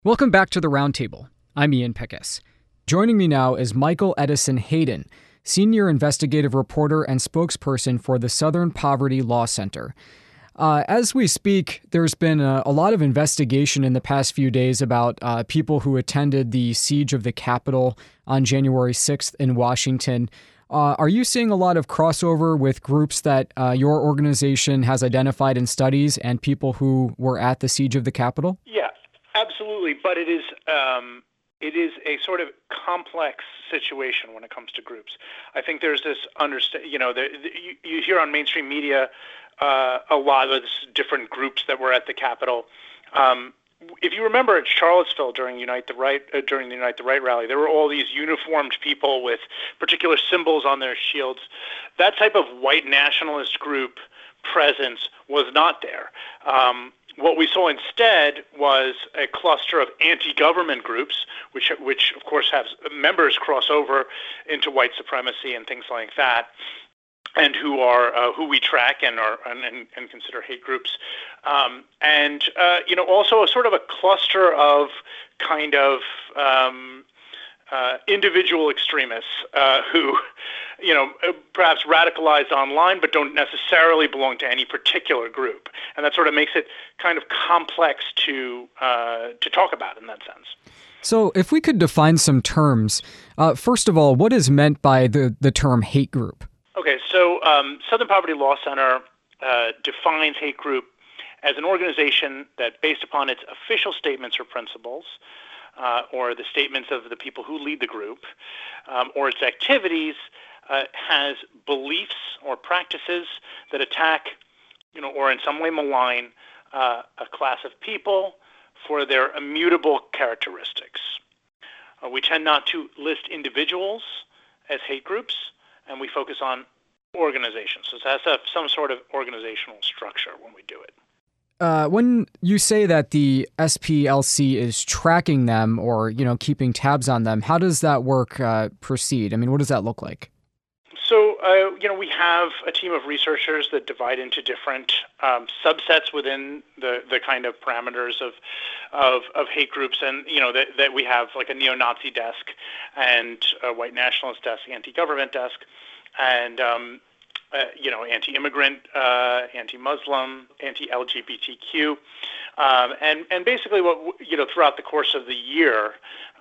Welcome back to the Roundtable. I'm Ian Pickus. Joining me now is Michael Edison Hayden, Senior Investigative Reporter and spokesperson for the Southern Poverty Law Center. As we speak, there's been a lot of investigation in the past few days about people who attended the siege of the Capitol on January 6th in Washington. Are you seeing a lot of crossover with groups that your organization has identified in studies and people who were at the siege of the Capitol? Yeah, absolutely. But it is a sort of complex situation when it comes to groups. I think there's this you hear on mainstream media a lot of different groups that were at the Capitol. If you remember at Charlottesville during the Unite the Right rally, there were all these uniformed people with particular symbols on their shields. That type of white nationalist group presence was not there. What we saw instead was a cluster of anti-government groups, which of course have members cross over into white supremacy and things like that, and who we track and consider hate groups, and also a sort of a cluster of kind of individual extremists who perhaps radicalized online but don't necessarily belong to any particular group, and that sort of makes it kind of complex to talk about in that sense. So if we could define some terms, first of all, what is meant by the term hate group? Okay, so Southern Poverty Law Center defines hate group as an organization that, based upon its official statements or principles, or the statements of the people who lead the group, or its activities, has beliefs or practices that attack, or in some way malign a class of people for their immutable characteristics. We tend not to list individuals as hate groups, and we focus on organizations. So it has some sort of organizational structure when we do it. When you say that the SPLC is tracking them or, keeping tabs on them, how does that work proceed? I mean, what does that look like? So, we have a team of researchers that divide into different subsets within the kind of parameters of hate groups, and that we have like a neo-Nazi desk and a white nationalist desk, anti-government desk, and anti-immigrant, anti-Muslim, anti-LGBTQ, and basically what throughout the course of the year,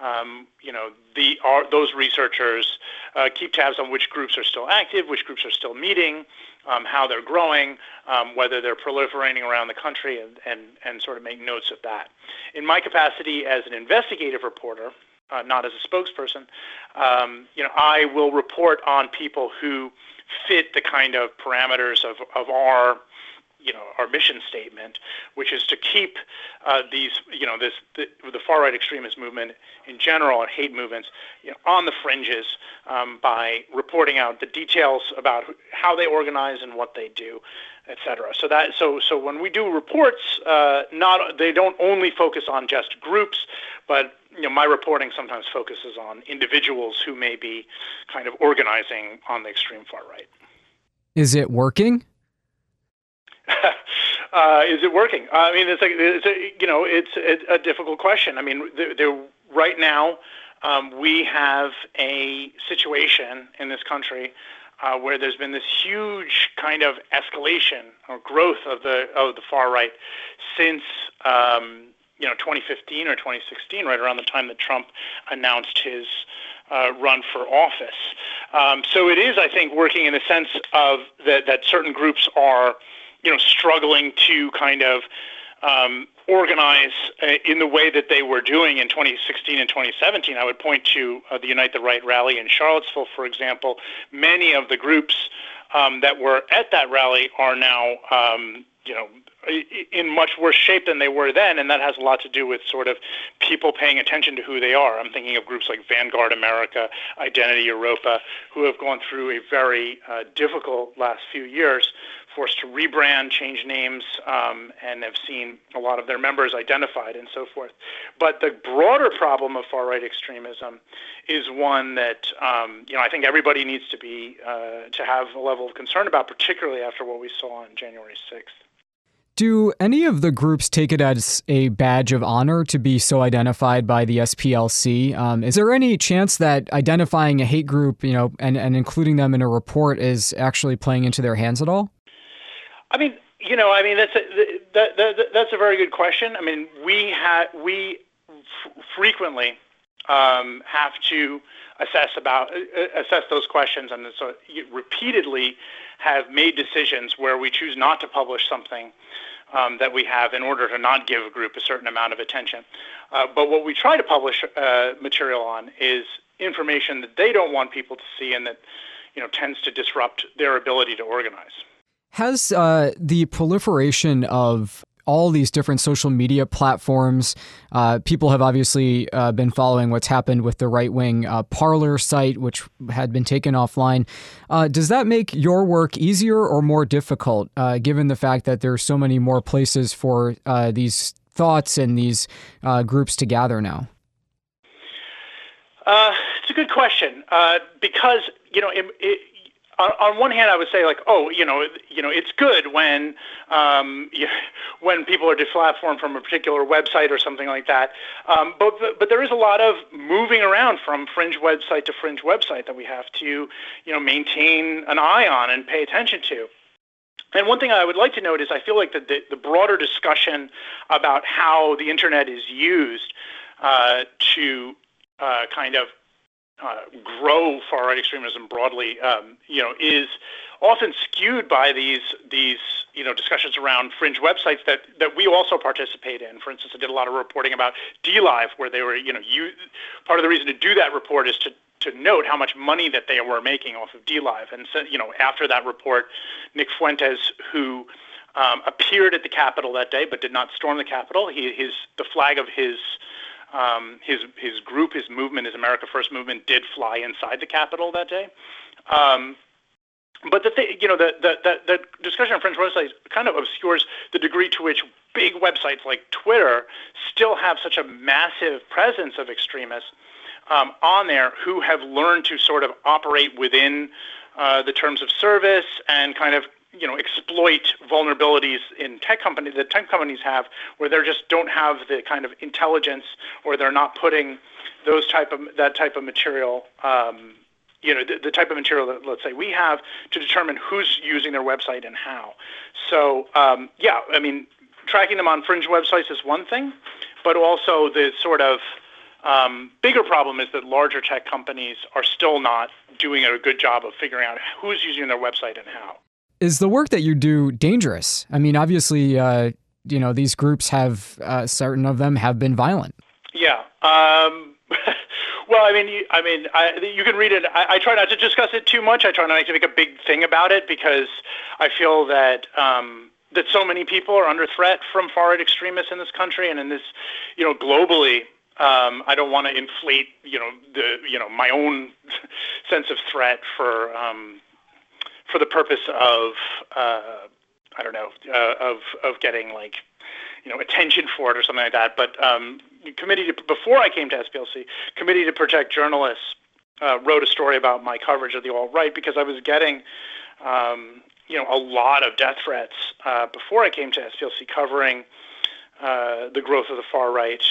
those researchers keep tabs on which groups are still active, which groups are still meeting, how they're growing, whether they're proliferating around the country, and sort of make notes of that. In my capacity as an investigative reporter, not as a spokesperson, I will report on people who fit the kind of parameters of our mission statement, which is to keep the far right extremist movement in general and hate movements on the fringes, by reporting out the details about how they organize and what they do, etc. So when we do reports, they don't only focus on just groups, but my reporting sometimes focuses on individuals who may be kind of organizing on the extreme far right. Is it working? Is it working? I mean, it's a difficult question. I mean, right now we have a situation in this country where there's been this huge kind of escalation or growth of the far right since 2015 or 2016, right around the time that Trump announced his run for office. So it is, I think, working in the sense of that certain groups are struggling to kind of organize in the way that they were doing in 2016 and 2017. I would point to the Unite the Right rally in Charlottesville, for example. Many of the groups that were at that rally are now, in much worse shape than they were then, and that has a lot to do with sort of people paying attention to who they are. I'm thinking of groups like Vanguard America, Identity Europa, who have gone through a very difficult last few years, forced to rebrand, change names, and have seen a lot of their members identified and so forth. But the broader problem of far-right extremism is one that I think everybody needs to have a level of concern about, particularly after what we saw on January 6th. Do any of the groups take it as a badge of honor to be so identified by the SPLC? Is there any chance that identifying a hate group, and including them in a report is actually playing into their hands at all? That's a very good question. I mean, we frequently have to assess those questions, and so repeatedly have made decisions where we choose not to publish something that we have in order to not give a group a certain amount of attention. But what we try to publish material on is information that they don't want people to see, and that tends to disrupt their ability to organize. Has the proliferation of all these different social media platforms, people have obviously been following what's happened with the right-wing Parler site, which had been taken offline. Does that make your work easier or more difficult, given the fact that there's so many more places for these thoughts and these groups to gather now? It's a good question, because on one hand, I would say it's good when when people are deplatformed from a particular website or something like that. But there is a lot of moving around from fringe website to fringe website that we have to maintain an eye on and pay attention to. And one thing I would like to note is I feel like the broader discussion about how the internet is used to kind of grow far-right extremism broadly, is often skewed by these discussions around fringe websites that we also participate in. For instance, I did a lot of reporting about DLive, where they were, part of the reason to do that report is to note how much money that they were making off of DLive. And so, after that report, Nick Fuentes, who appeared at the Capitol that day but did not storm the Capitol, the flag of his group, his movement, his America First movement, did fly inside the Capitol that day. But the discussion on fringe websites kind of obscures the degree to which big websites like Twitter still have such a massive presence of extremists on there who have learned to sort of operate within the terms of service and kind of exploit vulnerabilities in tech companies that tech companies have, where they just don't have the kind of intelligence, or they're not putting that type of material, the type of material that, let's say, we have to determine who's using their website and how. So, tracking them on fringe websites is one thing, but also the sort of bigger problem is that larger tech companies are still not doing a good job of figuring out who's using their website and how. Is the work that you do dangerous? I mean, obviously, these groups have, certain of them have been violent. Yeah. Well, you can read it. I try not to discuss it too much. I try not to make a big thing about it, because I feel that that so many people are under threat from far-right extremists in this country and in this, globally. I don't want to inflate, my own sense of threat for the purpose of of getting attention for it or something like that. But before I came to SPLC, Committee to Protect Journalists wrote a story about my coverage of the alt-right, because I was getting a lot of death threats before I came to SPLC, covering the growth of the far right.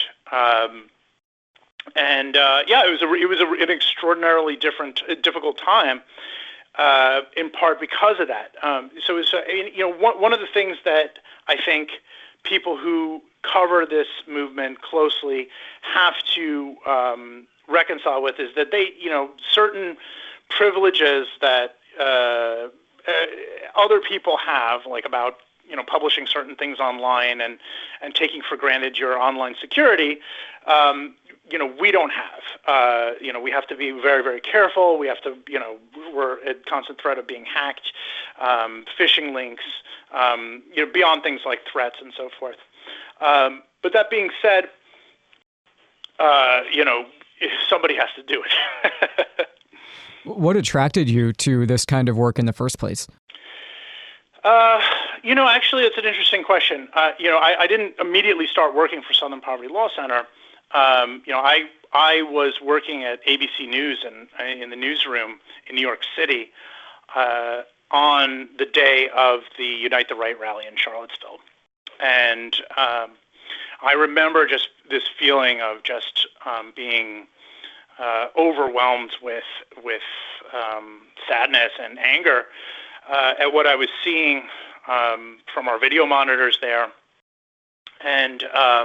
It was an extraordinarily difficult time. In part because of that. One of the things that I think people who cover this movement closely have to reconcile with is that they, certain privileges that other people have, like about publishing certain things online and taking for granted your online security, we don't have. We have to be very, very careful. We have to, we're at constant threat of being hacked, phishing links, beyond things like threats and so forth. But that being said, somebody has to do it. What attracted you to this kind of work in the first place? Actually, it's an interesting question. I didn't immediately start working for Southern Poverty Law Center. I was working at ABC News and in the newsroom in New York City on the day of the Unite the Right rally in Charlottesville. And I remember just this feeling of just being overwhelmed with sadness and anger at what I was seeing from our video monitors there. And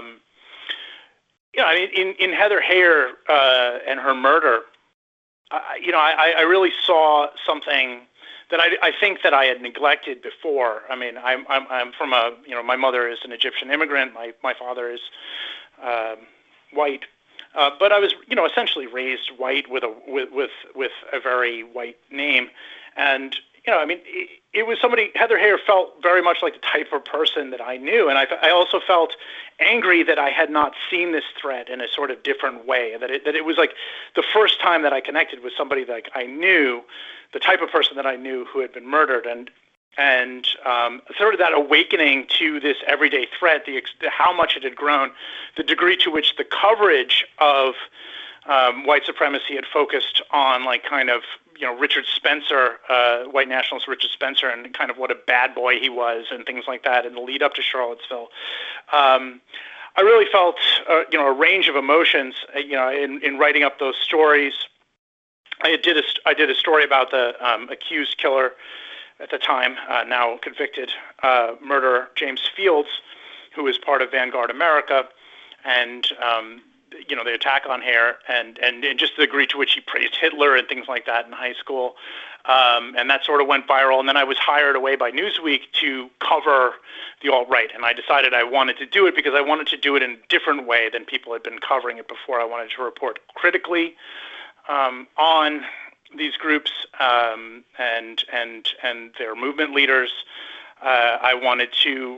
I mean, in Heather Heyer and her murder, I really saw something that I think that I had neglected before. I mean, I'm from my mother is an Egyptian immigrant. My father is white, but I was essentially raised white with a very white name, and I mean, it was somebody. Heather Heyer felt very much like the type of person that I knew, and I also felt angry that I had not seen this threat in a sort of different way. That it was like the first time that I connected with somebody that I knew, the type of person that I knew who had been murdered, and sort of that awakening to this everyday threat, how much it had grown, the degree to which the coverage of white supremacy had focused on like kind of Richard Spencer, white nationalist Richard Spencer, and kind of what a bad boy he was and things like that in the lead up to Charlottesville. I really felt a range of emotions in writing up those stories. I did a story about the accused killer at the time, now convicted murderer, James Fields, who was part of Vanguard America, and the attack on Heyer and just the degree to which he praised Hitler and things like that in high school. And that sort of went viral. And then I was hired away by Newsweek to cover the alt-right. And I decided I wanted to do it because I wanted to do it in a different way than people had been covering it before. I wanted to report critically on these groups and their movement leaders. I wanted to,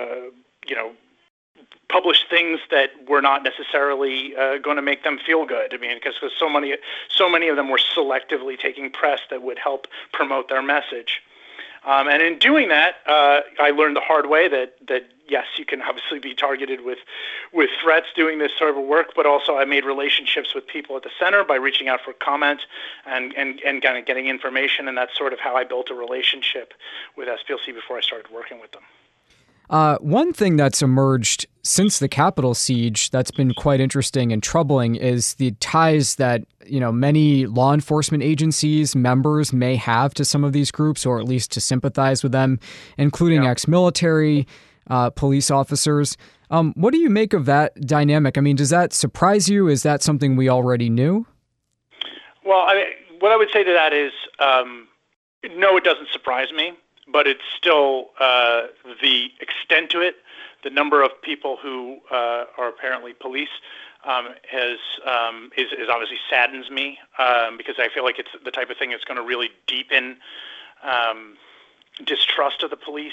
publish things that were not necessarily going to make them feel good. I mean, because so many of them were selectively taking press that would help promote their message. And in doing that, I learned the hard way that yes, you can obviously be targeted with threats doing this sort of work, but also I made relationships with people at the center by reaching out for comment and kind of getting information, and that's sort of how I built a relationship with SPLC before I started working with them. One thing that's emerged since the Capitol siege that's been quite interesting and troubling is the ties that, many law enforcement agencies members may have to some of these groups, or at least to sympathize with them, including ex-military, police officers. What do you make of that dynamic? I mean, does that surprise you? Is that something we already knew? Well, what I would say to that is, no, it doesn't surprise me. But it's still the extent to it, the number of people who are apparently police is obviously saddens me because I feel like it's the type of thing that's going to really deepen distrust of the police,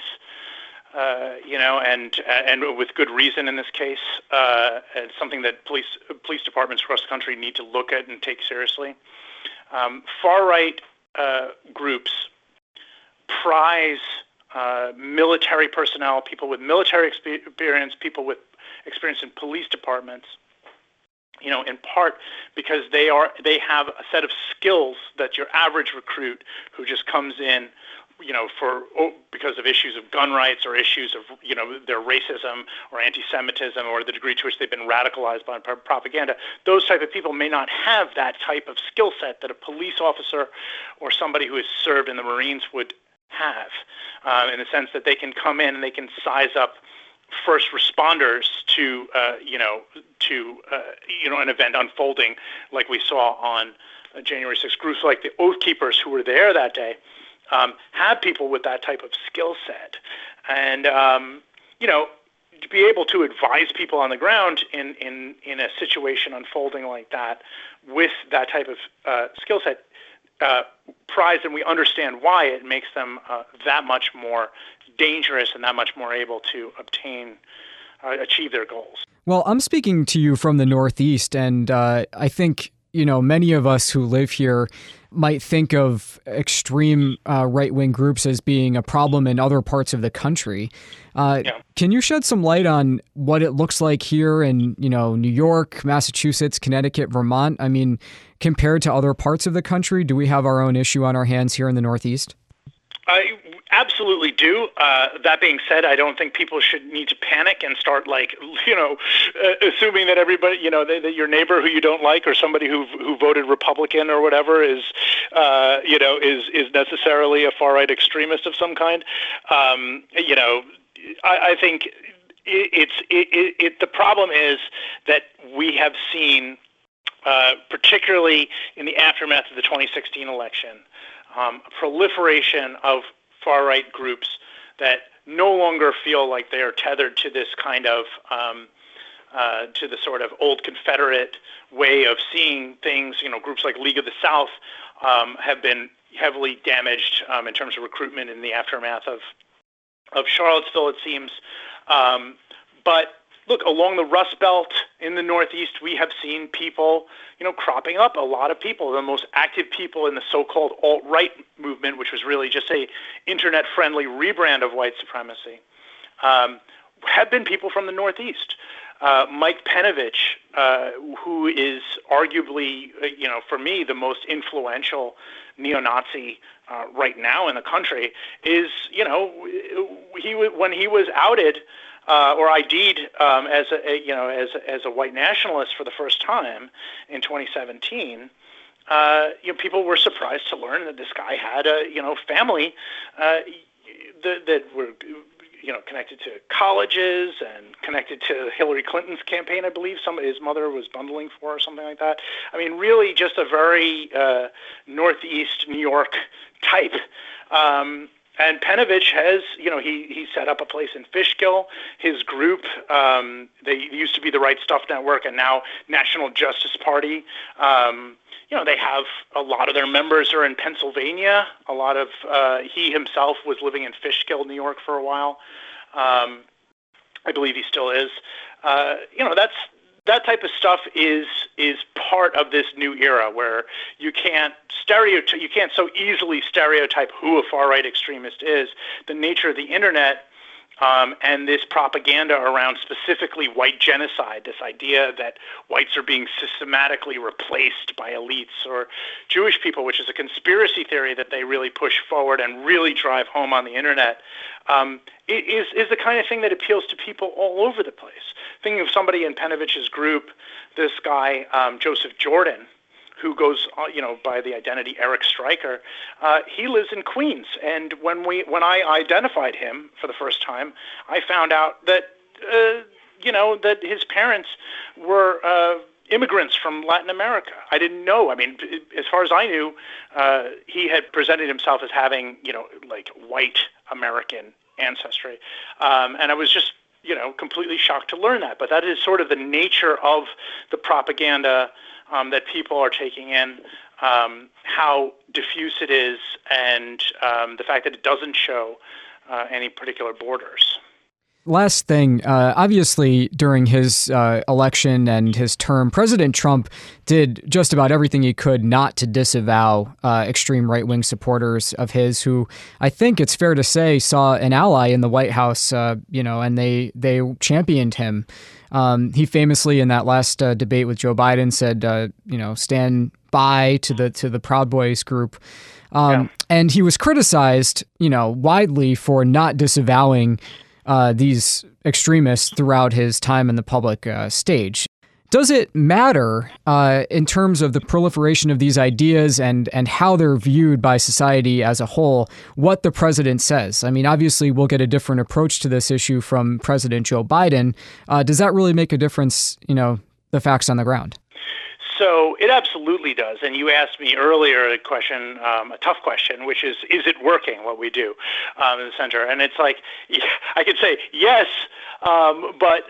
and with good reason in this case. It's something that police departments across the country need to look at and take seriously. Far-right groups prize military personnel, people with military experience, people with experience in police departments, in part because they have a set of skills that your average recruit who just comes in, because of issues of gun rights or issues of, their racism or anti-Semitism or the degree to which they've been radicalized by propaganda, those type of people may not have that type of skill set that a police officer or somebody who has served in the Marines would have, in the sense that they can come in and they can size up first responders to an event unfolding like we saw on January 6th. Groups like the Oath Keepers who were there that day have people with that type of skill set, and to be able to advise people on the ground in a situation unfolding like that with that type of skill set. Prized, and we understand why it makes them that much more dangerous and that much more able to achieve their goals. Well, I'm speaking to you from the Northeast, and I think, many of us who live here might think of extreme right-wing groups as being a problem in other parts of the country. Can you shed some light on what it looks like here in, New York, Massachusetts, Connecticut, Vermont? I mean, compared to other parts of the country, do we have our own issue on our hands here in the Northeast? Absolutely do. That being said, I don't think people should need to panic and start assuming that everybody, that your neighbor who you don't like or somebody who voted Republican or whatever is necessarily a far right extremist of some kind. I think the problem is that we have seen, particularly in the aftermath of the 2016 election, a proliferation of far-right groups that no longer feel like they are tethered to this kind of to the sort of old Confederate way of seeing things. Groups like League of the South have been heavily damaged in terms of recruitment in the aftermath of Charlottesville, it seems. But look, along the Rust Belt in the Northeast, we have seen people, cropping up. A lot of people, the most active people in the so-called alt-right movement, which was really just a internet-friendly rebrand of white supremacy, have been people from the Northeast. Mike Penovich, who is arguably, for me, the most influential neo-Nazi right now in the country, is, when he was outed or ID'd as a white nationalist for the first time in 2017, people were surprised to learn that this guy had a family that were connected to colleges and connected to Hillary Clinton's campaign, I believe. His mother was bundling for or something like that. I mean, really just a very Northeast New York type. And Penovich has, he set up a place in Fishkill. His group, they used to be the Right Stuff Network and now National Justice Party. They have a lot of their members are in Pennsylvania. A lot of he himself was living in Fishkill, New York, for a while. I believe he still is. That type of stuff is part of this new era where you can't so easily stereotype who a far right extremist is. The nature of the internet. And this propaganda around specifically white genocide, this idea that whites are being systematically replaced by elites or Jewish people, which is a conspiracy theory that they really push forward and really drive home on the internet, is the kind of thing that appeals to people all over the place. Thinking of somebody in Penovich's group, this guy, Joseph Jordan, who goes, by the identity Eric Stryker. He lives in Queens, and when I identified him for the first time, I found out that that his parents were immigrants from Latin America. I didn't know. I mean, as far as I knew, he had presented himself as having like white American ancestry, and I was just completely shocked to learn that. But that is sort of the nature of the propaganda that people are taking in, how diffuse it is, and the fact that it doesn't show any particular borders. Last thing, obviously during his election and his term, President Trump did just about everything he could not to disavow extreme right-wing supporters of his who, I think it's fair to say, saw an ally in the White House, and they championed him. He famously, in that last debate with Joe Biden, said, stand by to the Proud Boys group. And he was criticized, widely for not disavowing these extremists throughout his time in the public stage. Does it matter in terms of the proliferation of these ideas and how they're viewed by society as a whole, what the president says? I mean, obviously, we'll get a different approach to this issue from President Joe Biden. Does that really make a difference, the facts on the ground? So it absolutely does. And you asked me earlier a question, a tough question, which is it working, what we do in the center? And it's like, I could say yes, but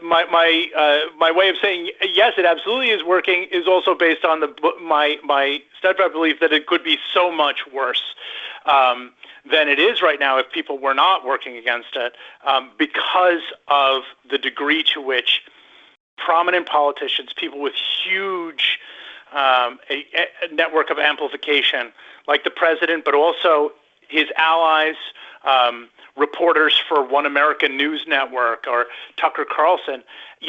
my way of saying yes, it absolutely is working is also based on my steadfast belief that it could be so much worse than it is right now if people were not working against it, because of the degree to which prominent politicians, people with huge a network of amplification, like the president, but also his allies, reporters for One American News Network or Tucker Carlson,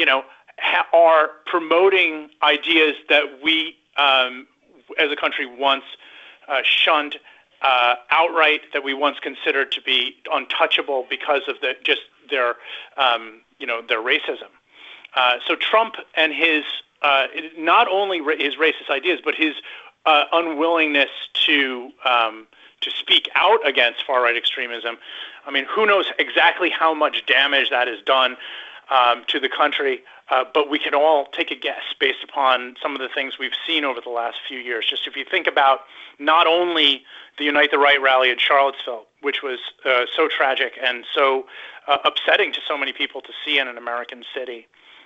are promoting ideas that we, as a country, once shunned outright that we once considered to be untouchable because of their racism. So Trump and his not only his racist ideas, but his unwillingness to speak out against far-right extremism. I mean, who knows exactly how much damage that has done to the country, but we can all take a guess based upon some of the things we've seen over the last few years. Just if you think about not only the Unite the Right rally in Charlottesville, which was so tragic and so upsetting to so many people to see in an American city,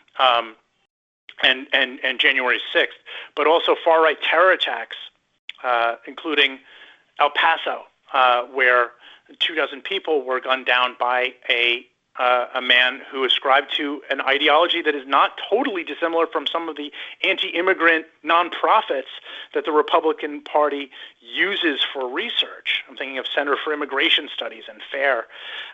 and January 6th, but also far-right terror attacks, including El Paso, where 24 people were gunned down by a man who ascribed to an ideology that is not totally dissimilar from some of the anti-immigrant nonprofits that the Republican Party uses for research. I'm thinking of Center for Immigration Studies and FAIR.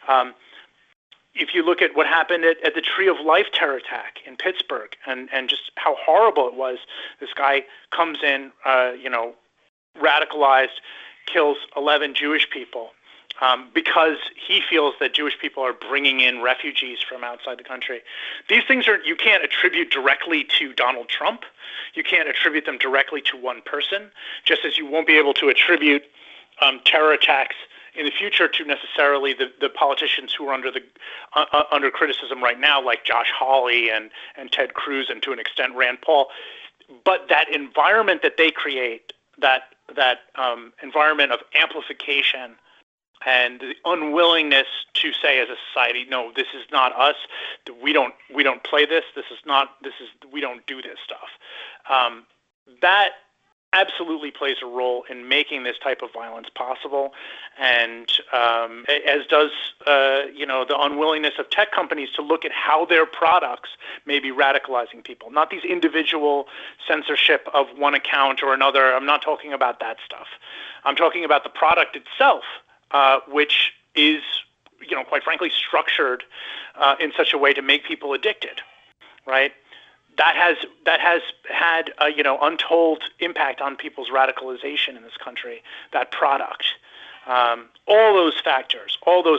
If you look at what happened at the Tree of Life terror attack in Pittsburgh and just how horrible it was, this guy comes in, radicalized, kills 11 Jewish people because he feels that Jewish people are bringing in refugees from outside the country. These things you can't attribute directly to Donald Trump. You can't attribute them directly to one person, just as you won't be able to attribute terror attacks in the future to necessarily the politicians who are under criticism right now, like Josh Hawley and Ted Cruz, and to an extent Rand Paul. But that environment that they create, that environment of amplification and the unwillingness to say as a society, no, this is not us. We don't play this. We don't do this stuff. That absolutely plays a role in making this type of violence possible, and as does the unwillingness of tech companies to look at how their products may be radicalizing people. Not these individual censorship of one account or another. I'm not talking about that stuff. I'm talking about the product itself, which is, quite frankly, structured in such a way to make people addicted, right? That has had untold impact on people's radicalization in this country. That product, all those factors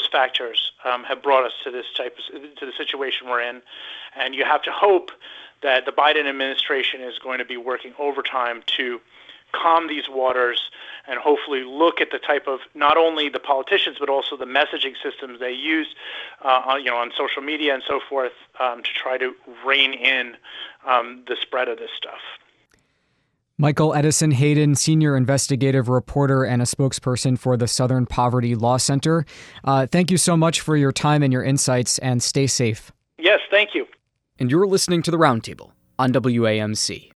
have brought us to the situation we're in, and you have to hope that the Biden administration is going to be working overtime to calm these waters and hopefully look at the type of not only the politicians but also the messaging systems they use on social media and so forth to try to rein in the spread of this stuff. Michael Edison Hayden, senior investigative reporter and a spokesperson for the Southern Poverty Law Center. Thank you so much for your time and your insights, and stay safe. Yes, thank you. And you're listening to The Roundtable on WAMC.